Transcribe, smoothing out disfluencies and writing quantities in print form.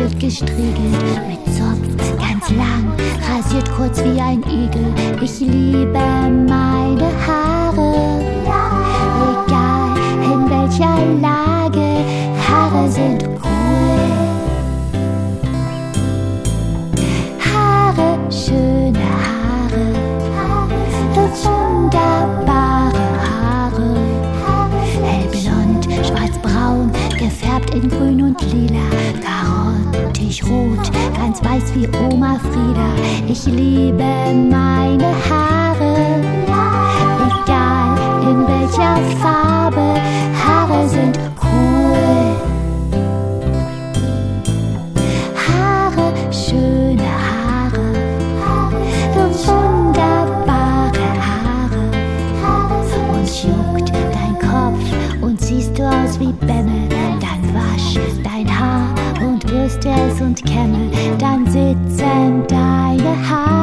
wird gestriegelt mit Zopf ganz lang, rasiert kurz wie ein Igel. Ich liebe meine Haare, egal in welcher Lage. Haare sind cool. Haare, schöne Haare, wunderbare Haare. Hellblond, schwarzbraun, gefärbt in grün und lila, karottig rot, ganz weiß wie Oma Frieda. Ich liebe meine Haare, egal in welcher Farbe. Haare sind cool. Haare, schöne Haare, wunderbare Haare. Uns juckt dein Kopf und siehst du aus wie Bämme. Dann wasch dein Haar und bürste es und kämme. Dann sitzen deine Haare